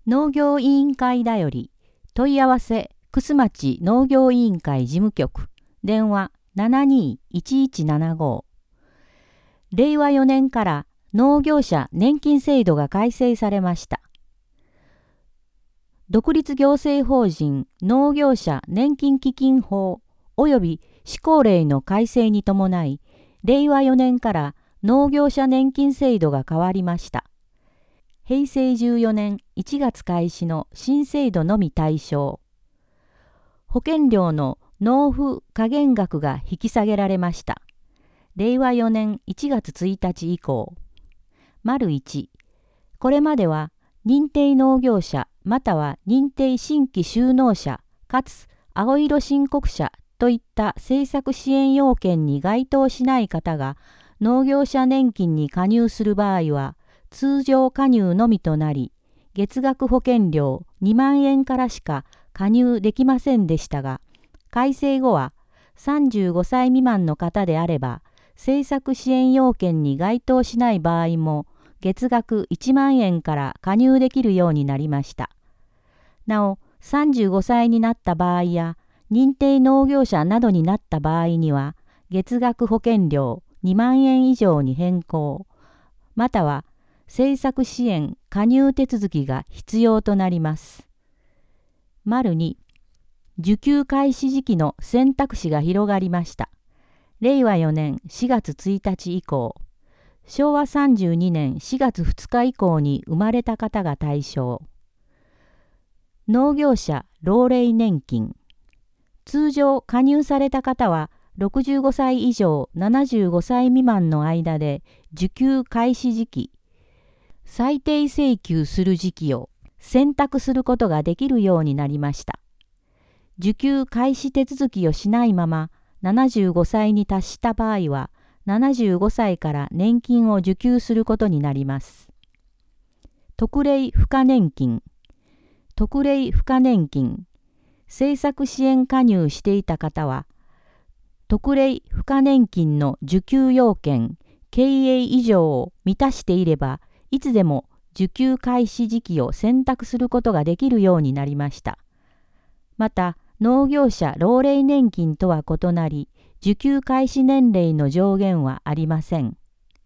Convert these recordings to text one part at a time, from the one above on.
農業委員会だより、問い合わせ、楠町農業委員会事務局、電話72-1175。令和4年から農業者年金制度が改正されました。独立行政法人農業者年金基金法及び施行令の改正に伴い、令和4年から農業者年金制度が変わりました。平成14年1月開始の新制度のみ対象。保険料の納付下限額が引き下げられました。令和4年1月1日以降。1、これまでは認定農業者または認定新規就農者かつ青色申告者といった政策支援要件に該当しない方が農業者年金に加入する場合は通常加入のみとなり、月額保険料2万円からしか加入できませんでしたが、改正後は35歳未満の方であれば、政策支援要件に該当しない場合も月額1万円から加入できるようになりました。なお、35歳になった場合や、認定農業者などになった場合には、月額保険料2万円以上に変更、または政策支援加入手続きが必要となります。2、受給開始時期の選択肢が広がりました。令和4年4月1日以降、昭和32年4月2日以降に生まれた方が対象。農業者老齢年金。通常加入された方は65歳以上75歳未満の間で受給開始時期、最低請求する時期を選択することができるようになりました。受給開始手続きをしないまま75歳に達した場合は、75歳から年金を受給することになります。特例賦課年金。特例賦課年金。政策支援加入していた方は、特例賦課年金の受給要件、経営以上を満たしていれば、いつでも受給開始時期を選択することができるようになりました。また、農業者老齢年金とは異なり、受給開始年齢の上限はありません。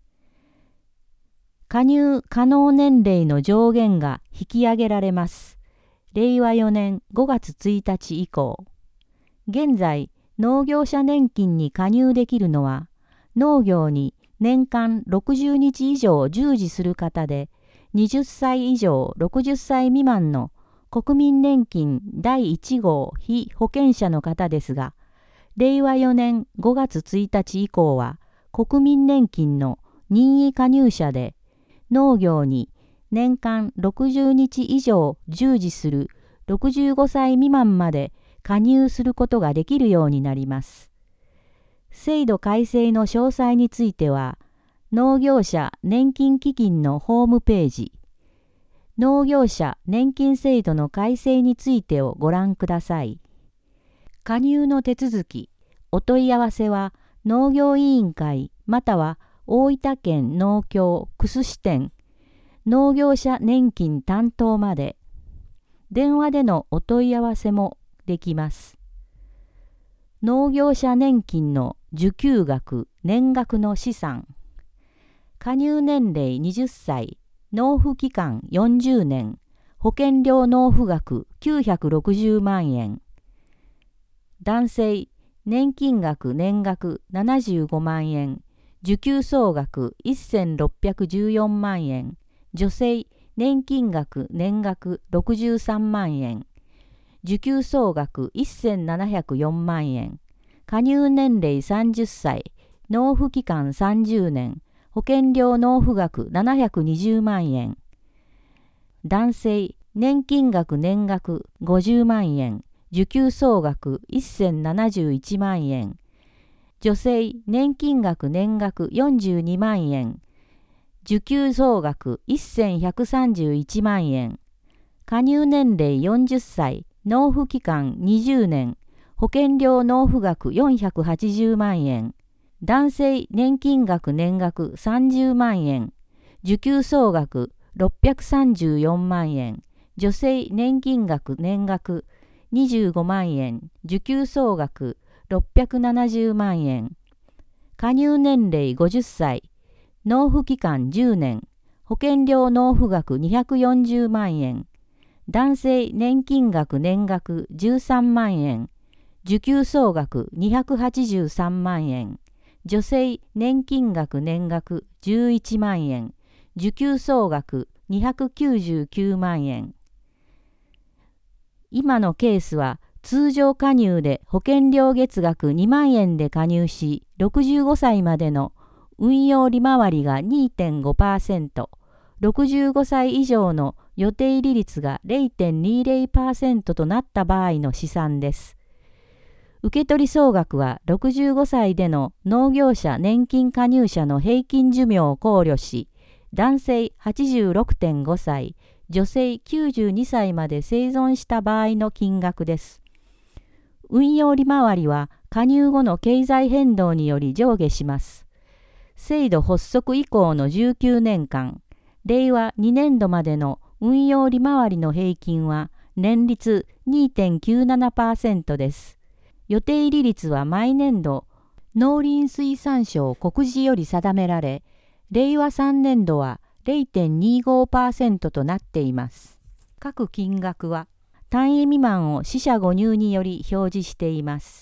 加入可能年齢の上限が引き上げられます。令和4年5月1日以降。現在、農業者年金に加入できるのは、農業に年間60日以上従事する方で、20歳以上60歳未満の国民年金第1号被保険者の方ですが、令和4年5月1日以降は、国民年金の任意加入者で、農業に年間60日以上従事する65歳未満まで加入することができるようになります。制度改正の詳細については、農業者年金基金のホームページ、農業者年金制度の改正についてをご覧ください。加入の手続き、お問い合わせは農業委員会または大分県農協楠支店農業者年金担当まで、電話でのお問い合わせもできます。農業者年金の受給額、年額の試算。加入年齢20歳、納付期間40年、保険料納付額960万円。男性、年金額年額75万円、受給総額1614万円。女性、年金額年額63万円。受給総額1704万円。加入年齢30歳、納付期間30年、保険料納付額720万円。男性、年金額年額50万円。受給総額1071万円。女性、年金額年額42万円。受給総額1131万円。加入年齢40歳、納付期間20年、保険料納付額480万円。男性年金額年額30万円。受給総額634万円。 女性年金額年額25万円、受給総額670万円。加入年齢50歳、納付期間10年、保険料納付額240万円。男性年金額年額13万円、受給総額283万円。女性年金額年額11万円、受給総額299万円。今のケースは通常加入で保険料月額2万円で加入し、65歳までの運用利回りが 2.5%、65歳以上の予定利率が 0.20% となった場合の試算です。受取総額は65歳での農業者年金加入者の平均寿命を考慮し、男性 86.5 歳、女性92歳まで生存した場合の金額です。運用利回りは加入後の経済変動により上下します。制度発足以降の19年間、令和2年度までの運用利回りの平均は年率 2.97% です。予定利率は毎年度農林水産省告示より定められ、令和3年度は 0.25% となっています。各金額は単位未満を四捨五入により表示しています。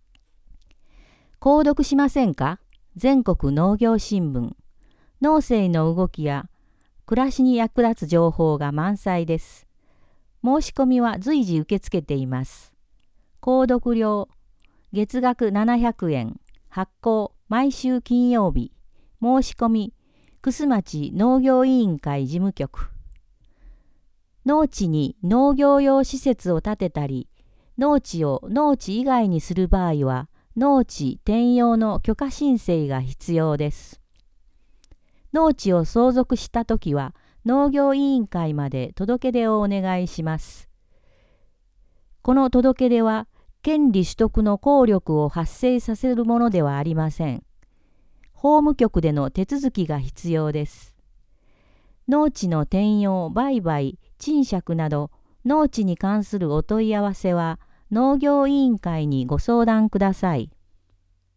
購読しませんか？全国農業新聞。農政の動きや暮らしに役立つ情報が満載です。申し込みは随時受け付けています。購読料、月額700円、発行毎週金曜日、申し込み、楠町農業委員会事務局。農地に農業用施設を建てたり、農地を農地以外にする場合は、農地転用の許可申請が必要です。農地を相続したときは、農業委員会まで届け出をお願いします。この届け出は、権利取得の効力を発生させるものではありません。法務局での手続きが必要です。農地の転用、売買、賃借など、農地に関するお問い合わせは、農業委員会にご相談ください。